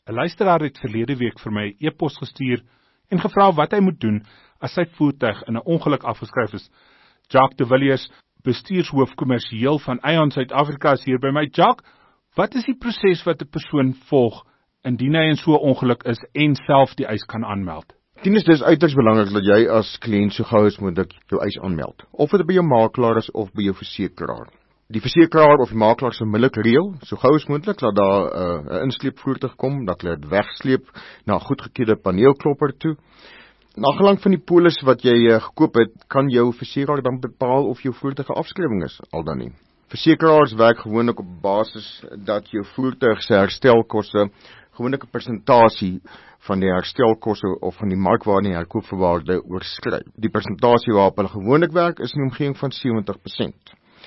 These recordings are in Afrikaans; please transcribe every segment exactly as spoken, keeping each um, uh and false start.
'n luisteraar het verlede week vir my e-pos gestuur en gevra wat hy moet doen as sy voertuig in 'n ongeluk afgeskryf is. Jacques de Villiers, bestuurshoof kommersieel van Aon Suid-Afrika, is hier by my. Jacques, wat is die proses wat 'n persoon volg indien hy in so 'n ongeluk is en self die eis kan aanmeld? Tinus, dis uiters belangrik dat jy as kliënt so gou as moontlik jou eis aanmeld, of dit by jou makelaar is of by jou versekeraar. Die versekeraar of die makelaar se onmiddellik reël, so gou as moontlik, dat daar 'n uh, insleepvoertuig kom, dat hulle dit wegsleep na 'n goedgekeurde paneelklopper toe. Nagelang van die polis wat jy uh, gekoop het, kan jou versekeraar dan bepaal of jou voertuig 'n afskrywing is, al dan nie. Versekeraars werk gewoonlik op basis dat jou voertuig se herstelkoste gewoonlik 'n persentasie van die herstelkoste of van die markwaarde en herkoopvoorwaarde oorskry. Die persentasie waarop hulle gewoonlik werk is in die omgewing van sewentig persent.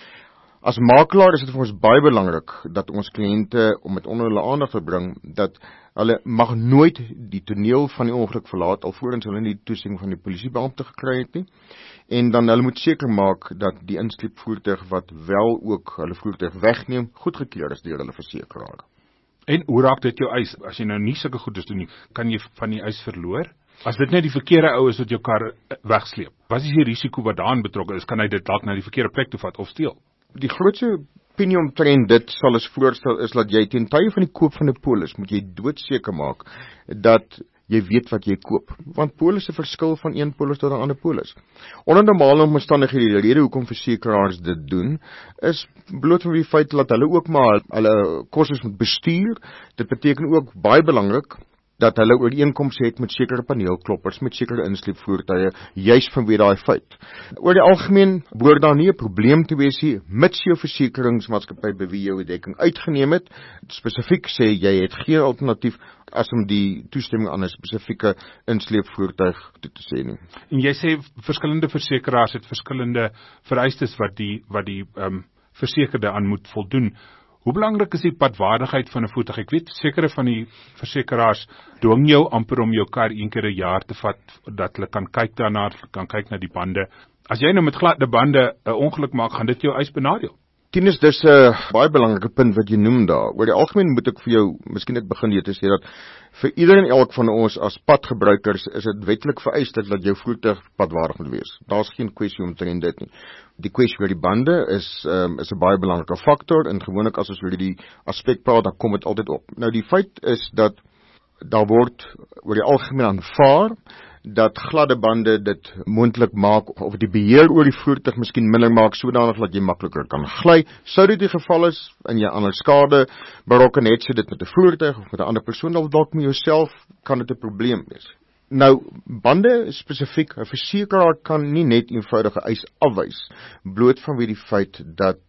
As makelaar is dit vir ons baie belangrik dat ons kliënte om dit onder hulle aandag te bring dat hulle mag nooit die toneel van die ongeluk verlaat alvorens hulle nie die toestemming van die polisiebeampte gekry het nie. En dan hulle moet seker maak dat die insleepvoertuig wat wel ook hulle voertuig wegneem, goedgekeur is deur hulle versekeraar. En hoe raak dit jou eis? As jy nou nie sulke goedes doen nie, kan jy van die eis verloor? As dit net die verkeerde ou is wat jou kar wegsleep, wat is die risiko wat daarin betrokke is? Kan hy dit dalk na die verkeerde plek toe vat of steel? Die grootste opinie omtrent dit sal ons voorstel is dat jy ten tye van die koop van 'n polis moet jy doodseker maak dat jy weet wat jy koop, want polisse verskil van een polis tot 'n ander polis. Onder normale omstandighede, die rede hoekom versekeraars dit doen, is bloot vir die feit dat hulle ook maar hulle kostes moet bestuur. Dit beteken ook baie belangrik dat hulle ooreenkomste het met sekere paneelkloppers, met sekere insleepvoertuie, juis vanweë daai feit. Oor die algemeen behoort daar nie 'n probleem te wees nie, mits jou versekeringsmaatskappy by wie jou dekking uitgeneem het, spesifiek sê jy het geen alternatief as om die toestemming aan 'n spesifieke insleepvoertuig toe te sê nie. En jy sê verskillende versekeraars het verskillende vereistes wat die wat die um, versekerde aan moet voldoen. Hoe belangrik is die padwaardigheid van 'n voertuig? Ek weet sekere van die versekeraars dwing jou amper om jou kar een keer 'n jaar te vat, dat hulle kan kyk daarna, kan kyk na die bande. As jy nou met gladde bande 'n ongeluk maak, gaan dit jou eis benadeel. Tinus, dis 'n uh, baie belangrike punt wat jy noem daar. Oor die algemeen moet ek vir jou miskien net begin hier te sê dat vir ieder en elk van ons as padgebruikers is dit wetlik vereis dat jou voertuig padwaardig moet wees. Daar's geen kwessie omtrent dit nie. Die kwessie oor die bande is um, is 'n baie belangrike faktor en gewoonlik as ons oor die aspek praat, dan kom dit altyd op. Nou die feit is dat daar word oor die algemeen aanvaar dat gladde bande dit moontlik maak of die beheer oor die voertuig miskien minder maak sodanig dat jy makliker kan gly. Sou dit die geval is en jy ander skade berokken het, so dit met 'n voertuig of met 'n ander persoon of dalk met jouself, kan dit 'n probleem wees. Nou, bande spesifiek, 'n versekeraar kan nie net eenvoudige eis afwys bloot vanweë die feit dat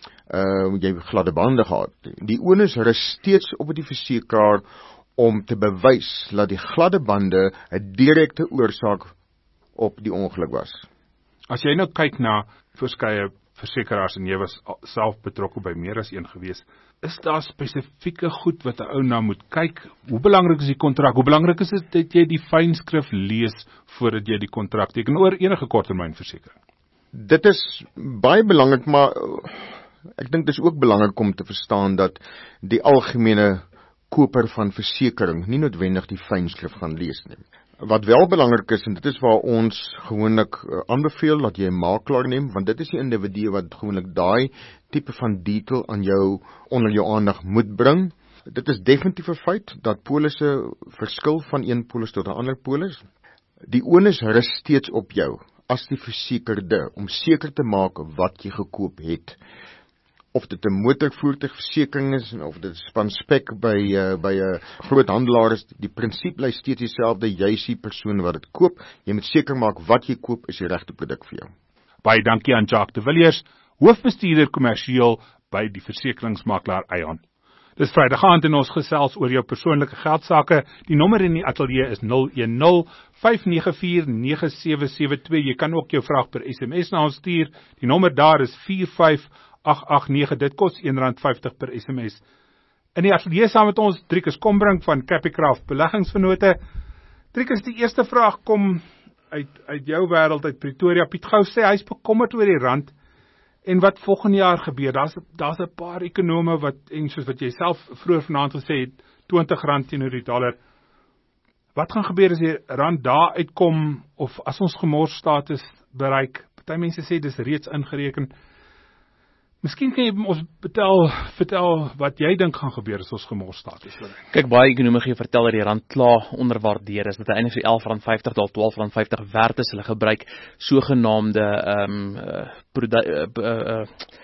uh, jy gladde bande gehad. Die onus rus steeds op die versekeraar om te bewys dat die gladde bande 'n direkte oorsaak op die ongeluk was. As jy nou kyk na verskeie versekeraars en jy was self betrokke by meer as een gewees, is daar spesifieke goed wat 'n ou na moet kyk? Hoe belangrik is die kontrak? Hoe belangrik is dit dat jy die fynskrif lees voordat jy die kontrak teken oor enige korttermynversekering? Dit is baie belangrik, maar ek dink dit is ook belangrik om te verstaan dat die algemene koper van versekering nie noodwendig die fynskrif gaan lees nie. Wat wel belangrik is, en dit is waar ons gewoonlik uh, aanbeveel dat jy 'n makelaar neem, want dit is die individu wat gewoonlik daai tipe van detail aan jou onder jou aandag moet bring. Dit is definitief 'n feit dat polisse verskil van een polis tot 'n ander polis. Die onus rus steeds op jou as die versekerde om seker te maak wat jy gekoop het. Of dit 'n motorvoertuigversekering is of dit span spek by uh, by 'n uh, groot handelaar is, die prinsip bly steeds dieselfde. Jy is die persoon wat dit koop. Jy moet seker maak wat jy koop is die regte produk vir jou. Baie dankie aan Jacques de Villiers, hoofbestuurder kommersieel by die versekeringsmakelaar Aon. Dis Vrydag aand en ons gesels oor jou persoonlike geldsaake. Die nommer in die ateljee is nul een nul, vyf nege vier, nege sewe sewe twee. Jy kan ook jou vraag per S M S na ons stuur. Die nommer daar is vier vyf agt agt nege. Dit kos een rand vyftig per S M S. In die ateljee saam met ons Driekus Kombrink van Capicraft Beleggingsvennote. Driekus, die eerste vraag kom uit uit jou wêreld, uit Pretoria. Piet Gou sê hy's bekommerd oor die rand en wat volgende jaar gebeur. Daar's daar's 'n paar ekonome wat, en soos wat jy self vroeër vanaand gesê het, twintig rand teenoor die dollar. Wat gaan gebeur as die rand daar uitkom, of as ons gemorsstatus bereik? Party mense sê dis reeds ingereken. Miskien kan jy ons betel, vertel wat jy dink gaan gebeur as ons gemorsstatus bereik. Kyk, baie ekonome gee vertel dat die rand klaar onderwaardeer is, dat hy eintlik so elf rand vyftig tot twaalf rand vyftig werd is. Hulle gebruik sogenaamde um, uh, produ- uh, uh, uh,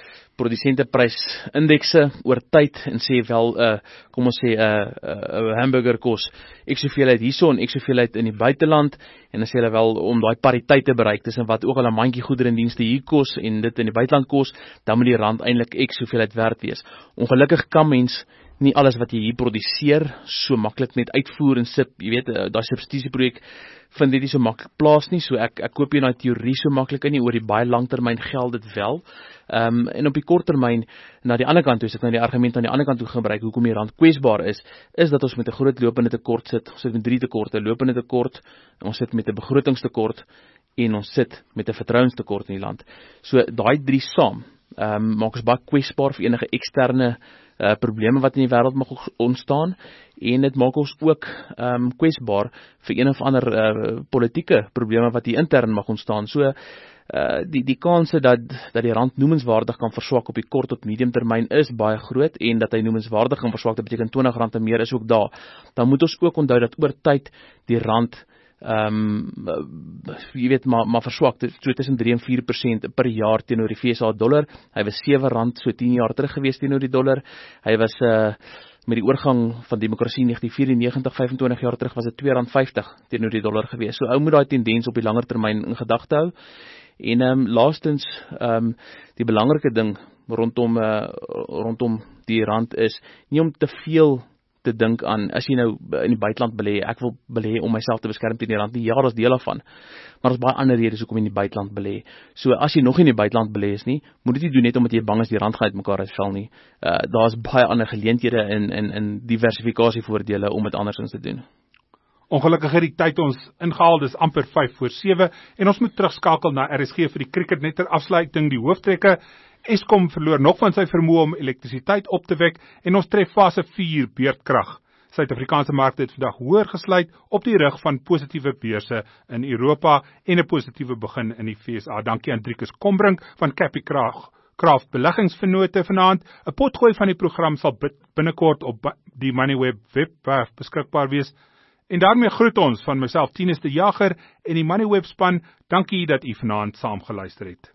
produsenteprysindekse oor tyd en sê wel, uh, kom ons sê, 'n uh, uh, uh, hamburger kos ek soveelheid hierson, ek soveelheid in die buiteland, en dan sê hulle wel, om daai pariteit te bereik tussen wat ook al 'n mandjie goedere en dienste hier kos en dit in die buiteland kos, dan moet die rand eintlik ek soveelheid werd wees. Ongelukkig kan mens nie alles wat jy hier produseer so maklik net uitvoer en sip, jy weet, daai substitusieprojek vind dit nie so maklik plaas nie, so ek, ek koop jy na teorie so maklik in nie, oor die baie langtermyn geld dit wel, um, en op die korttermyn, na die ander kant toe, as ek nou die argument aan die ander kant toe gebruik, hoekom die rand kwesbaar is, is dat ons met 'n groot lopende tekort sit, ons sit met drie tekorte, lopende tekort, ons sit met 'n begrotingstekort, en ons sit met 'n vertrouenstekort in die land. So, daai drie saam, um, maak ons baie kwesbaar vir enige eksterne Uh, probleme wat in die wêreld mag ontstaan, en dit maak ons ook um, kwesbaar vir een of ander uh, politieke probleme wat hier intern mag ontstaan. So, uh, die, die kanse dat, dat die rand noemenswaardig kan verswak op die kort tot medium termyn is baie groot, en dat hy noemenswaardig kan verswak, dit beteken twintig rand en meer is ook daar. Dan moet ons ook onthou dat oor tyd die rand Um, jy weet, maar, maar verswak, so tussen drie en vier persent per jaar teenoor die V S A dollar. Hy was sewe rand so tien jaar terug gewees teenoor die dollar. Hy was uh, met die oorgang van demokrasie negentien vyfennegentig, vyfentwintig jaar terug was dit twee rand vyftig teenoor die dollar gewees. So ou moet daai tendens op die langer termyn in gedagte hou. En um, laastens, um, die belangrike ding rondom, uh, rondom die rand is nie om te veel te dink aan, as jy nou in die buiteland belê, ek wil belê om myself te beskerm teen die rand, nie, ja, dat is deel daarvan, maar daar is baie ander redes hoekom in die buiteland belê. So as jy nog in die buiteland belê is nie, moet dit nie doen net omdat jy bang is die rand gaan uit mekaar uitval nie. Uh, daar is baie ander geleenthede en en en diversifikasievoordele om dit andersins te doen. Ongelukkig het die tyd ons ingehaal, dis amper vyf voor sewe, en ons moet terugskakel na R S G vir die cricket net ter afsluiting, die hooftrekke. Eskom verloor nog van sy vermoë om elektrisiteit op te wek, en ons tref fase vier beurtkrag. Suid-Afrikaanse markte het vandag hoër gesluit op die rug van positiewe beurse in Europa en 'n positiewe begin in die V S A. Dankie aan Driekus Kombrink van Capicraft Craft Beleggingsvennote vanaand. 'n Potgooi van die program sal binnekort op die Moneyweb webwerf beskikbaar wees. En daarmee groet ons van myself, Tinus de Jager, en die Moneyweb span. Dankie dat u vanaand saam geluister het.